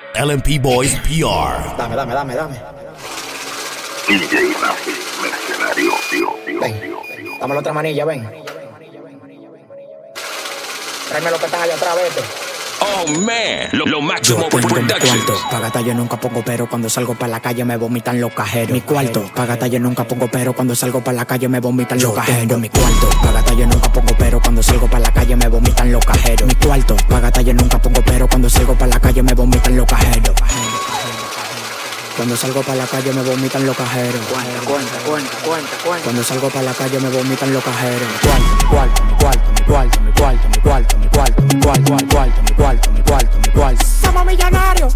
LMP Boys PR. Dame. DJ Nazi, mercenario, Ven, dame la otra manilla, ven. Tráeme lo que están allá atrás, vete. Oh man, lo máximo Yo tengo mi Productions. cuarto, pa' gata yo nunca pongo pero cuando salgo pa' la calle me vomitan los cajeros. Mi cuarto, pa' gata yo nunca pongo pero cuando salgo pa' la calle me vomitan los cajeros. Mi cuarto, pa' gata yo nunca pongo pero cuando salgo pa' la calle me vomitan los cajeros. Mi cuarto, pa' gata yo nunca pongo pero cuando salgo pa' la calle me vomitan los cajeros. Cuando salgo pa' la calle me vomitan los cajeros. Cuenta. Cuando salgo pa' la calle me vomitan los cajeros. Mi cuarto. Somos millonarios.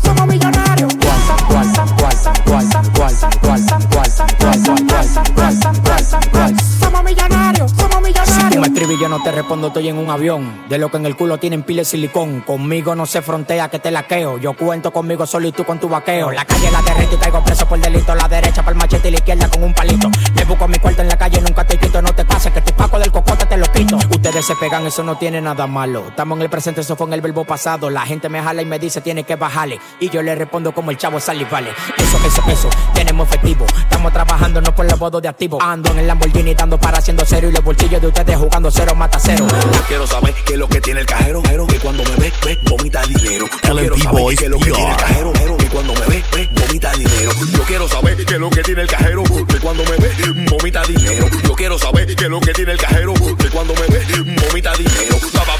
Somos millonarios. Si tú me escribes y yo no te respondo, estoy en un avión. De lo que en el culo tienen pile de silicón. Conmigo no se frontea que te laqueo. Yo cuento conmigo solo y tú con tu vaqueo. La calle la derrito y caigo preso por delito. La derecha para el machete y la izquierda con un palito. Me busco mi cuarto en la calle, nunca te quito. No te pases que tu paco del cocote te lo quito. Ustedes se pegan, eso no tiene nada malo. Estamos en el presente, eso fue en el verbo pasado. La gente me jala y me dice tiene que bajarle. Y yo le respondo como el chavo Sally vale. Eso, tenemos efectivo. Estamos trabajando no por los bodos de activo. Ando en el Lamborghini dando para haciendo cero. Y los bolsillos de ustedes jugando cero mata cero. Yo quiero saber qué es lo que tiene el cajero, que cuando me ve, vomita dinero. Yo quiero LMP saber Boys qué es lo que tiene el PR. cajero, que cuando me ve, vomita dinero. Yo quiero saber qué es lo que tiene el cajero, que cuando me ve, vomita dinero. Yo quiero saber qué es lo que tiene el cajero, que cuando me ve, vomita dinero.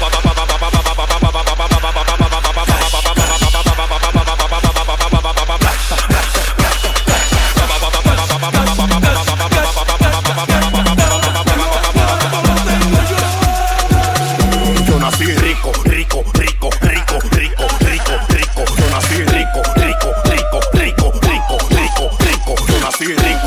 Yo nací rico. Yo nací rico. Yo nací rico.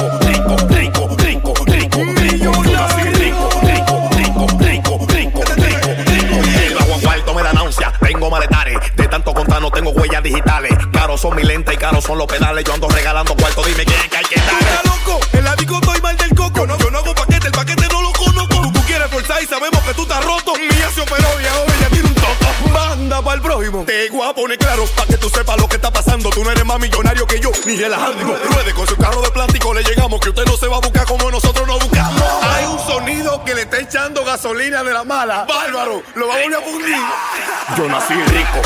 El bajo asfalto me da náusea, tengo maletares. De tanto contar no tengo huellas digitales. Caros son mi lente y caros son los pedales. Yo ando regalando cuarto, dime quién es que hay que darle. Está loco, el ático estoy mal del coco. Yo no hago paquete, el paquete no lo conozco. Tú quieres forzar y sabemos que tú estás roto. Mía se operó y ahora ella tiene un toco. Manda pa'l prójimo. Te voy a poner claro pa' que tú sepas lo que está pasando. Tú no eres más millonario que yo, ni relajando. Ruede con su carro de plástico, le llegamos. Que usted no se va a buscar como nosotros nos buscamos. Hay un sonido que le está echando gasolina de la mala. Bárbaro, lo va a volver a fundir. Yo nací rico.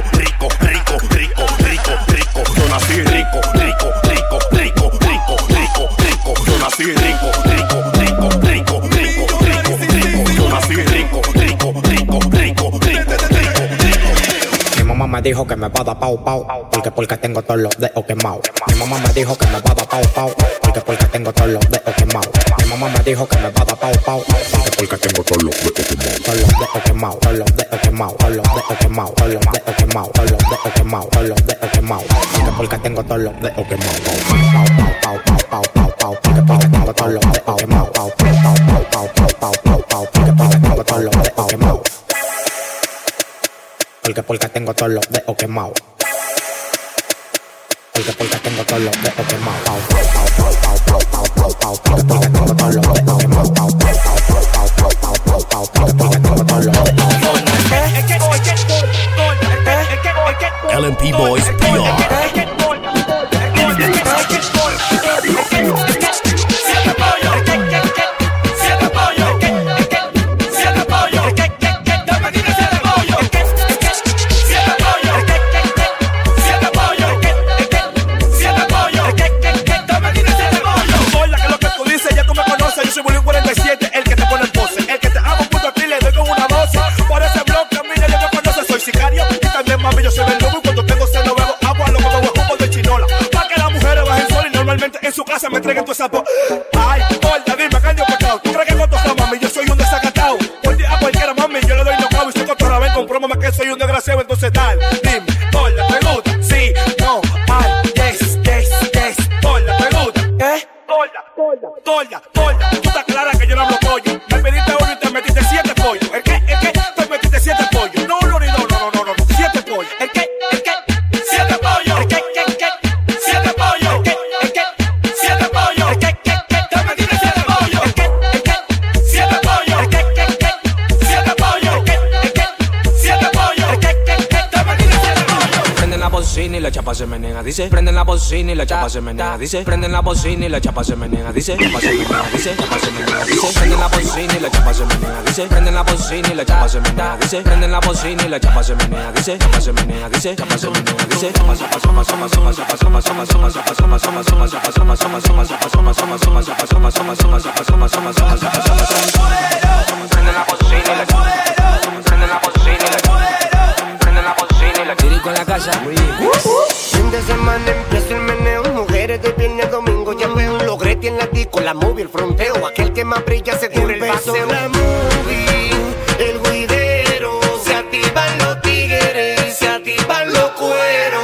Yo nací rico. Yo nací rico. Yo nací rico. Mi mamá me dijo que me va a dar pau, porque tengo todos los dedos quemados. Mi mamá me dijo que me va a dar pau, porque tengo todos los dedos quemados. Mi mamá me dijo que me va a dar pau, porque tengo todos los dedos quemados. Todos los dedos quemados, todos los dedos quemados, todos los dedos quemados, todos los dedos quemados, todos los dedos quemados, todos los dedos quemados. Porque tengo todos los dedos quemados. Porque tengo todos los dedos quemados. Porque tengo todos los dedos quemados. Porque tengo todos los dedos quemados. Porque tengo todos los dedos quemados. Porque tengo todos los dedos quemados. Porque tengo todos los dedos LMP Boys PR. Me entreguen tu sapo. Ay, gorda, dime que yo pecado. ¿Tú crees que cuánto está, mami? Yo soy un desacatado. Por día a cualquiera, mami, yo le doy nocao. Y si contra ven, comprómame que soy un desgraciado. Entonces tal, dime, gorda, ¿te gusta? Sí, no, ay, yes. Gorda, ¿te gusta? Gorda. Tú estás clara que yo no hablo pollo. Me pediste uno y te metiste 7 pollos. ¿El qué? Te metiste 7 pollos. No, 7 pollos. ¿El qué? 7 pollos. ¿El qué? 7 pollos. ¿El qué? 7 pollos. ¿El qué? Te metiste 7 pollos. ¿El qué? 7 pollos. ¿El qué? 7 pollos. ¿El qué? 7 pollos. ¿El qué? Te metiste 7 pollos. Prende la voz bocina y la chapa se menea, dice. Prenden la bocina y la chapa se menea, dice. Prenden la bocina y la chapa se menea, dice. Chapa se menea, dice. Chapa se menea, dice. Prenden la bocina y la chapa se menea, dice. Prenden la bocina y la chapa se menea, dice. Prenden la bocina y la chapa se menea, dice. Chapa se menea, dice. Chapa se menea, dice. Prenden la bocina y la prenden la bocina y la prenden la bocina y la tirico en la casa. Fin de semana empieza el meneo, mujeres de viernes a domingo ya veo. Logré en la disco, la movie, el fronteo, aquel que más brilla se cubre el paseo. La movie, el guidero, se activan los tigres, se activan los cueros.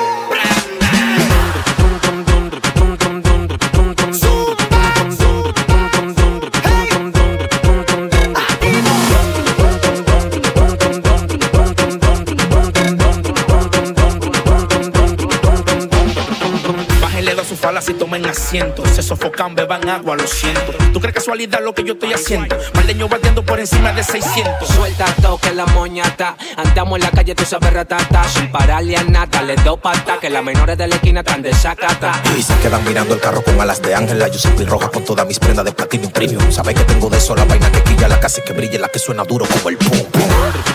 Si tomen asiento, se sofocan, beban agua, lo siento. ¿Tú crees casualidad lo que yo estoy haciendo? Maldeño batiendo por encima de 600. Suelta toque la moñata. Andamos en la calle, tú sabes ratata. Sin pararle a nada, les doy pata. Que las menores de la esquina están de sacata. Y se quedan mirando el carro con alas de ángela. Yo soy roja con todas mis prendas de platino premium. Sabes que tengo de eso la vaina que quilla, la casa que brilla, la que suena duro como el pum pum.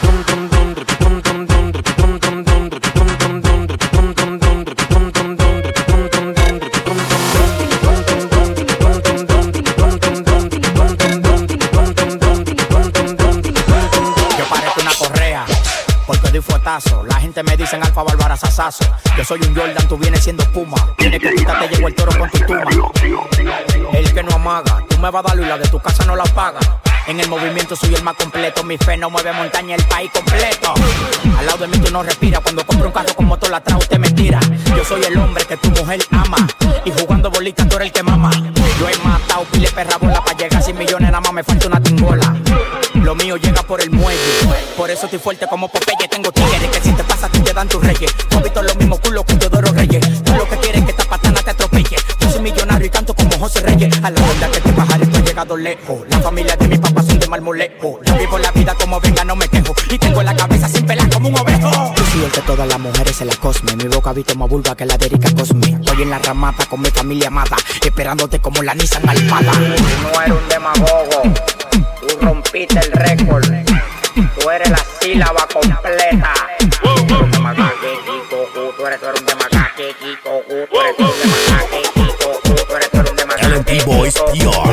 La gente me dicen Alfa Bárbara Sasazo. Yo soy un Jordan, tú vienes siendo Puma. Tienes que quitarte, llegó el toro con tu tuma. El que no amaga, tú me vas a dar y la de tu casa no la paga. En el movimiento soy el más completo. Mi fe no mueve montaña, el país completo. Al lado de mí tú no respiras. Cuando compro un carro con motor atrás usted me tira. Yo soy el hombre que tu mujer ama. Y jugando bolitas tú eres el que mama. Yo he matado pile perra bola. Pa' llegar a 100 millones nada más me falta una tingola. Lo mío llega por el muelle. Por eso estoy fuerte como Popeye. Tengo tigres que si te pasa a ti te dan tus reyes. Tú has visto los mismos culos que Teodoro Reyes. Tú lo que quieres es que esta patana te atropelle. Yo soy millonario y canto como José Reyes. A la verdad que te bajaré, estoy llegado lejos. La familia de mi papá son de Marmolejo. Yo vivo la vida como venga, no me quejo. Y tengo la cabeza sin pelar como un ovejo. Yo soy el que todas las mujeres se la cosme. Mi boca visto más vulva que la de Erika Cosme. Estoy en la ramata con mi familia amada, esperándote como la Nissan Almada. No eres un demagogo. Tú rompiste el récord. Tú eres la sílaba completa. Tú eres un demagogue, Kiko. Tú eres un demagogue, Kiko. Tú eres un demagogue, Kiko. Tú eres un demagogue, LMP Boys PR.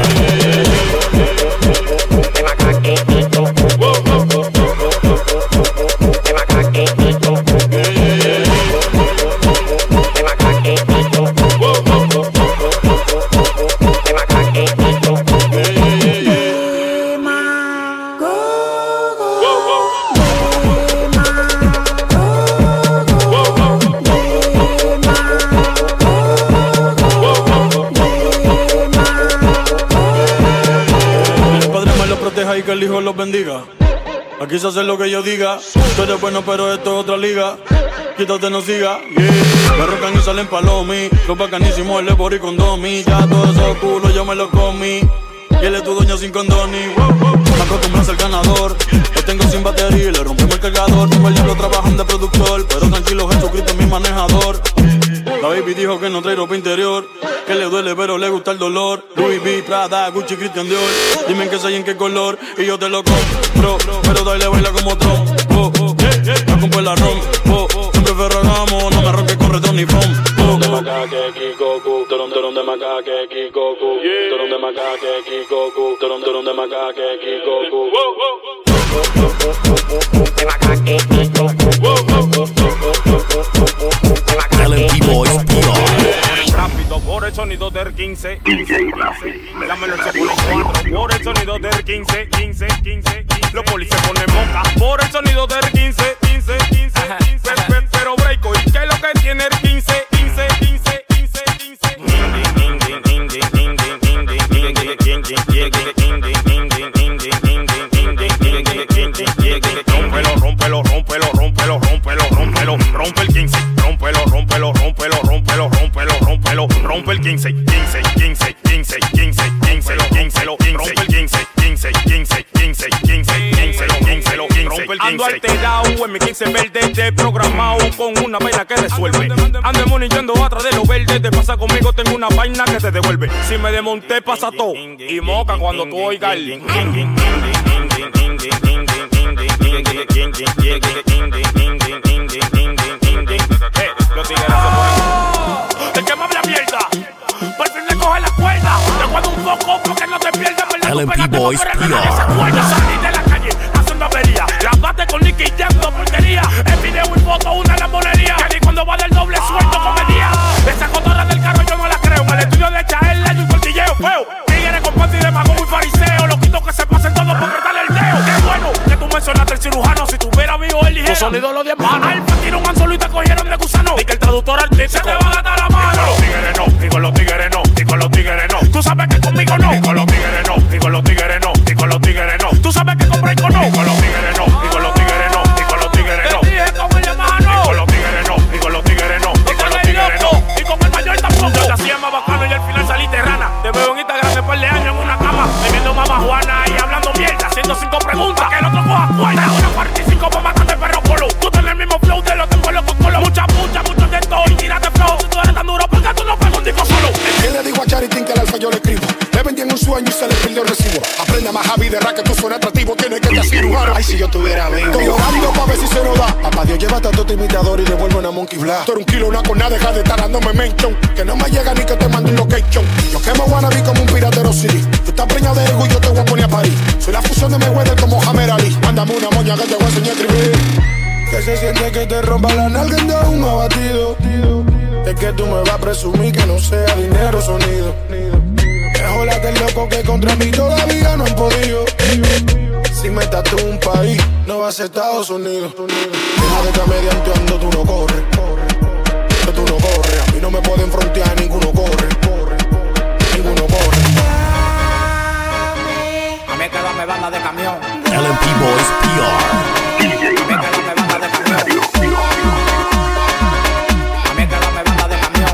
Y que el hijo los bendiga. Aquí se hace lo que yo diga. Tú eres bueno pero esto es otra liga. Quítate, no siga, yeah. Me rocan y salen palomi. Los bacanísimos, el Ebori con Domi. Ya todos esos culos yo me los comí. Y él es tu dueño sin condoni. Me acostumbro a ser ganador. Lo tengo sin batería y le rompemos el cargador. Tengo el diablo trabajando de productor. Pero tranquilo, Jesucristo es mi manejador. La baby dijo que no trae ropa interior. Que le duele pero le gusta el dolor. Louis V, Prada, Gucci, Christian Dior. Dime en qué soy, en qué color y yo te lo compro. Pero dale, baila como Trump. La compro el arrón. Siempre ferragamo, no me ronques con retón ni foam. De macaque, Kikoku. Toron de macaque, Kikoku. Toron de macaque, Kikoku. Toron de macaque, Kikoku. De macaque, Kikoku. LMP Boys PR. Rápido por el sonido del 15. La melón se pone 4 por el sonido del 15. Los policías ponen moca por el sonido del 15. Pero breako, ¿y qué es lo que tiene el 15? Rompe el 15, rómpelo, rompe el 15, rompe el 15, rompe el 15. Ando alterado, en mi 15 verde, te programado con una vaina que resuelve. Ando monillando atrás de los verdes, te pasa conmigo, tengo una vaina que te devuelve. Si me desmonté, pasa todo. Y moca cuando tú oigas el los tigres se ponen. El que me habla mierda, por fin le coge la cuerda. Te guardo un poco porque no te pierdas. LMP Boys PR. Salí de la calle haciendo avería. Grabaste con Nicky Jam, porquería. El video y foto, una lambonería. Que ni cuando va del doble suelto comedia. Esa cotorra del carro yo no la creo. En el estudio de Chael hay un tortilleo feo. Tigres con panty de mago muy fariseo. Loquitos que se pasen todos por cortarle el dedo. Qué bueno que tú mencionaste el cirujano. Si tuviera vivo él dijera. Tu sonido lo 10 manos. Al patino un anzuelo y te cogieron de gusano. Y que el traductor artístico se te va a gatar la mano. Con los tigres no, y con los tigres no, y con los tigres no. Tú sabes que conmigo no. Y con los tigres no, y con los tigres no, y con los tigres no. Tú sabes que compré con no. Y con los tigres no, y con los tigres no, y con los tigres no. Te dije con el mano. Y con los tigres no, y con los tigres no, y con los tigres no. Y con el mayor tampoco. Yo te hacía más bacano y al final salí terrana. Te veo en Instagram de par de años en una cama. Bebiendo mamá Juana y hablando mierda. Haciendo 5 preguntas que el otro coja cuerda. Una 45 para matarte perro polo. Tú tenés el mismo flow de los tengo los colo. Mucho de todo y tírate flow. Si tú eres tan duro, ¿por qué tú no pegas un disco solo? ¿Quién le dijo a Charitín que al alfa yo le escribo? Le vendí en un sueño y se le perdió el recibo. Aprende más Javi de rap que tú suenas atractivo. Tienes que te cirujano. Ay, si yo tuviera 20. Todo rápido pa' ver si se nos da. Papá Dios, llévate a todo tu imitador y devuelve una Monkey Blast. Tú eres un kilo, una con nada, deja de estar dándome mention. Que no me llega ni que te mande un location. Yo quemo wannabe como un piratero city. Tú estás preñado de ego y yo te voy a poner a parir. Soy la fusión de Mayweather como Hammer Ali. Mándame una moña que te voy a enseñar a escribir. Que se siente que te rompa la nalga en un abatido. Es que tú me vas a presumir que no sea dinero sonido. Jólate el loco que contra mí todavía no han podido. Si me tatúo un país, no va a ser Estados Unidos. Deja de estar medianteando, tú no corres. Tú no corres, a mí no me pueden frontear, ninguno corre. Ninguno corre. A mí que dame banda de camión. LMP Boys PR. A mí que dame banda de camión. A mí que dame banda de camión.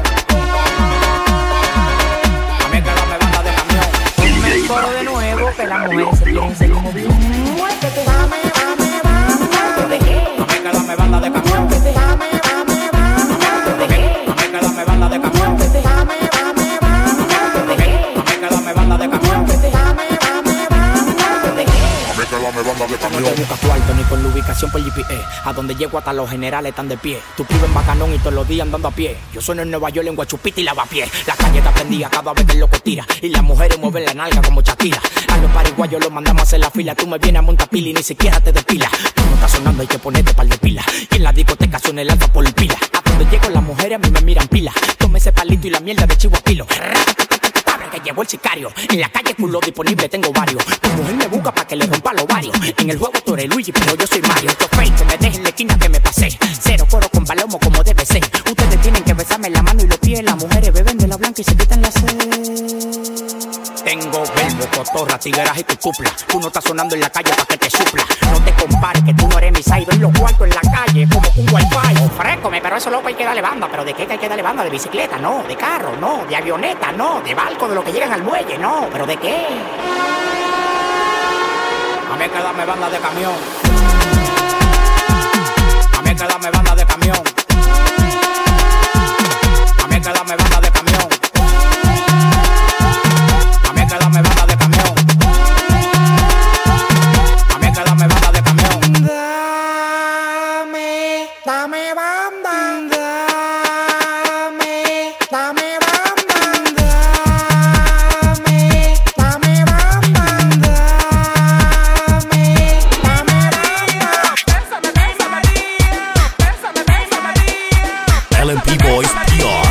A mí que dame banda de camión. Ponme el coro de nuevo que las mujeres se quieren seguir moviendo. Muévete, dame. ¿De qué? A mí que dame banda de camión. ¿De qué? A mí que dame banda de camión. ¿De qué? A mí que dame banda de camión. No te buscas tu alto ni con la ubicación por GPS. A donde llego hasta los generales están de pie. Tu pibe en Bacanón y todos los días andando a pie. Yo sueno en Nueva York en Guachupita y Lavapié. La calle está prendida cada vez que el loco tira. Y las mujeres mueven la nalga como Shakira. A los pariguayos los mandamos a hacer la fila. Tú me vienes a montar pila y ni siquiera te despilas. Cuando está sonando hay que ponerte par de pila. Y en la discoteca suena el alfa por pila. A donde llego las mujeres a mí me miran pila. Tome ese palito y la mierda de chivo a kilo. Que llevó el sicario. En la calle culo disponible tengo varios. Tu mujer me busca pa' que le rompa los varios. En el juego tú eres Luigi, pero yo soy Mario. Yo fake, que me dejen en la esquina que me pasé. Cero coro con palomo como debe ser. Ustedes tienen que besarme la mano y los pies. Las mujeres beben de la blanca y se quitan la sed. Tengo verbo, cotorra, tigueras y tu cupla. Tú no estás sonando en la calle pa' que te supla. No te compares que tú no eres mi side. En los cuartos en la calle como un wifi. Ofrécome, pero eso loco hay que darle banda. ¿Pero de qué hay que darle banda? ¿De bicicleta? No. ¿De carro? No. ¿De avioneta? No. ¿De barco? ¿De lo que llegan al muelle? No. ¿Pero de qué? A mí que dame banda de camión. A mí que dame banda de camión. A mí que dame banda de camión. A mí que dame banda de camión. A mí que dame banda de camión. Dame banda. LMP Boys PR.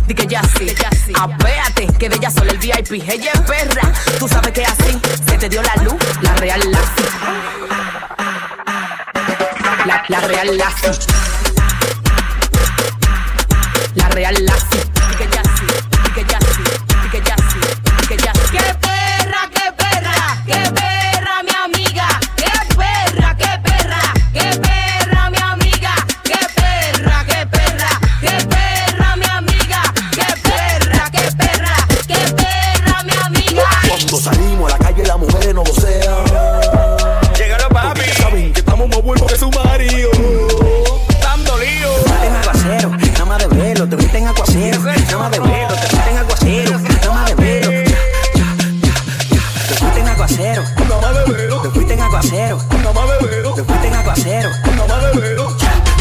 di que ya sí. Apéate, que de ella solo el VIP. Ella es perra, tú sabes que así se te dio la luz, la real Lassie. La real Lassie. La real Lassie. Di que ya sí, di que ya sí, di que ya sí, di que ya sí. ¡Qué perra, qué perra, qué perra, mi amiga! ¡Qué perra, qué perra, qué perra, mi amiga! ¡Qué perra, qué perra, qué perra, mi amiga! ¡Qué perra, qué perra, qué perra, mi amiga! Cuando salimos a la calle las mujeres no vocean. Llegaron papi, ya saben que estamos más buenos que su marido. Dando lío. En aguacero, nada más de verlo, te viste en aguacero, nada más de verlo, te viste en aguacero, nada más de verlo. Te fuiste en aguacero, nada más de verlo. te fuiste en aguacero, nada más de verlo. te fuiste en aguacero, nada más de verlo.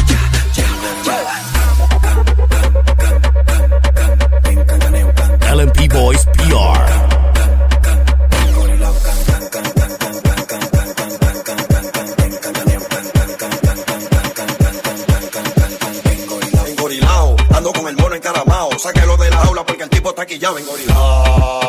LMP Boys PR. Engorilao, ando con el mono encaramao. Sáquelo de la jaula porque el tipo está aquí ya engorilao.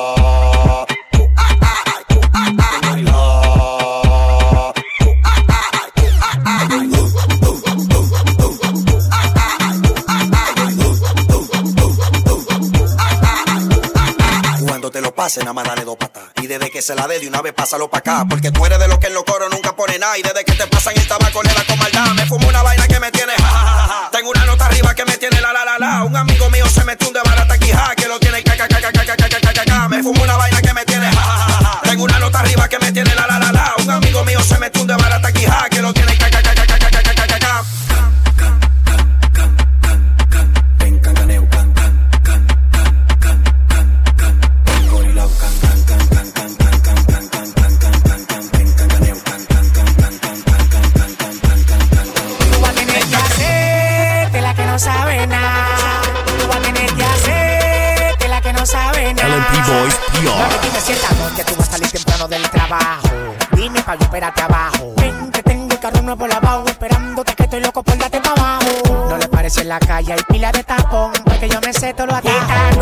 Cuando te lo pase, nada más dale 2 patas. Y desde que se la dé de una vez, pásalo pa' acá. Porque tú eres de los que en los coros nunca pone nada. Y desde que te pasan el tabaco le da con maldad. Me fumo una vaina que me tiene ja, ja, ja, ja. Tengo una nota arriba que me tiene la la la la. Un amigo mío se metió un de barata aquí, ja, que lo tiene ca ca ca ca ca ca ca ca ca ca. Me fumo una vaina que me tiene ja, ja, ja, ja. Tengo una nota arriba que me tiene la la la la. Un amigo mío se metió un de barata aquí, ja, que lo tiene ca ca ca ca ca ca ca ca ca ca. LMP Boys PR. Dime si esta noche tú vas a salir temprano del trabajo. Dime pa' yo esperarte abajo. Ven que tengo el carro nuevo lavado, esperándote que estoy loco por darte pa' abajo. No le parece en la calle, hay pila de tapón, porque yo me sé todo lo atajo. Esta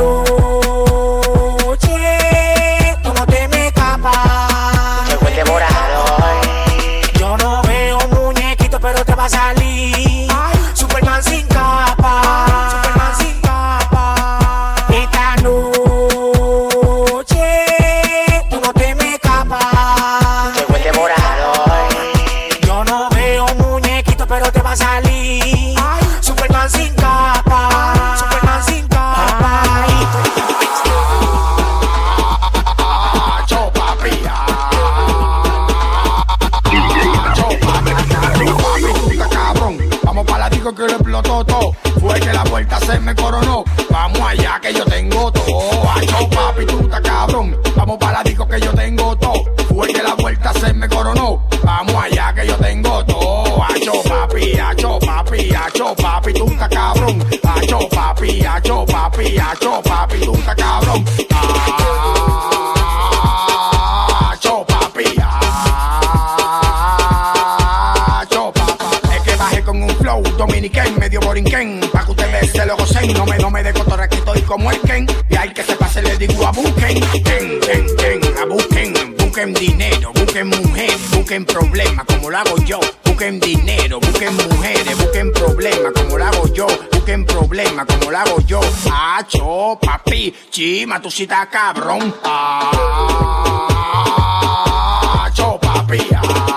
noche tú no te me escapas. Llegó el devorador. Yo no veo muñequito, pero te va a salir Superman sin capa. Superman sin capa. Esta noche tú no te me escapas. Llegó el devorador. Yo no veo muñequito, pero te va a salir Superman sin capa. Superman sin capa. Que lo explotó todo, fue que la vuelta se me coronó. Vamos allá que yo tengo todo. Acho papi, tú estás cabrón. Vamos para la disco que yo tengo todo. Fue que la vuelta se me coronó. Vamos allá que yo tengo todo. Acho papi, acho papi, acho papi, tú estás cabrón. Acho papi, acho papi, acho papi, tú estás cabrón. Acho papi, acho papi. Es que bajé con un flow dominican, medio borinquen, pa' que ustedes se lo gocen. No me de cotorra que estoy como el Ken. Y al que se pase le digo a busquen, a busquen dinero, busquen mujer, busquen problemas como lo hago yo. Busquen dinero, busquen mujeres, busquen problemas como lo hago yo. Busquen problemas como lo hago yo. Acho, papi, chima, tú sí estás cabrón. Acho, papi,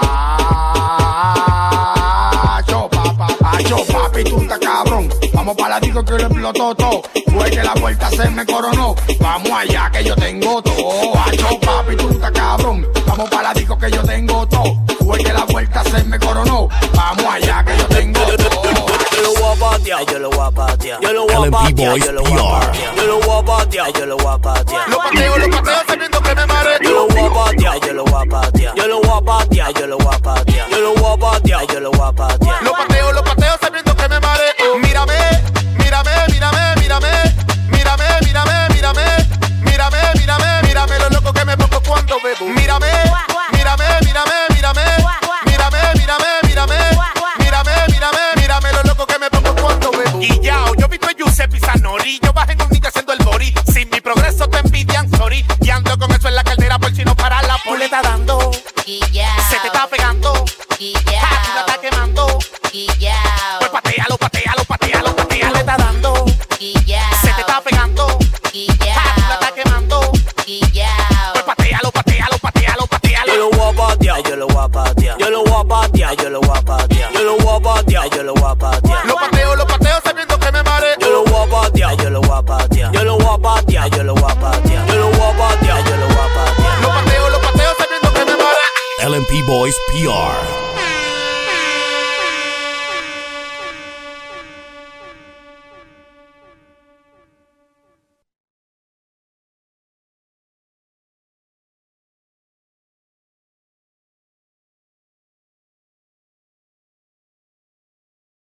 acho, papi, tú estás cabrón. Vamos para la disco que lo explotó todo. Fue que la vuelta se me coronó. Vamos allá que yo tengo todo. Acho, papi, tú estás cabrón. Vamos para la disco que yo tengo todo. Fue que la vuelta se me coronó. Vamos allá que yo tengo todo. Yo lo voy a patear, yo lo voy a patear. Yo lo voy a patear, yo lo voy a patear. Yo lo voy a patear, yo lo voy a patear. Lo pateo sabiendo que me mareo. Yo lo voy a patear, yo lo voy a patear. Yo lo voy a patear, yo lo voy a patear. Yo lo voy a patear, yo lo voy a patear. Lo pateo sabiendo que me mareo. Mírame, mírame, mírame, mírame. Mírame, mírame, mírame. Mírame, mírame, mírame lo loco que me pongo cuando bebo. Mírame, mírame, mírame, mírame. Mírame, mírame, mírame. Mírame, mírame, mírame lo loco que me pongo cuando bebo. Y ya, yo vi a Giuseppe Zanori yo bajé en un ninja haciendo el body. Sin mi progreso te envidian, sorry. Y ando con eso en la cartera por si no para la poli. Tú le estás dando, se te está pegando, tú la estás quemando. Pues patealo, patealo, patealo, patealo. Le estás dando, se te está pegando, tú la estás quemando. Pues patealo, patealo, patealo, patealo. Yo lo voy a patear, yo lo voy a patear. Yo lo voy a patear, yo lo voy a patear. Yo lo voy a patear, yo lo voy a patear. Lo pateo sabiendo que me mareo. Yo lo voy a patear, yo lo voy a patear. Yo lo voy a patear, yo lo voy a patear. Yo lo voy a patear, yo lo voy a patear. Lo pateo sabiendo que me mareo. LMP Boys PR.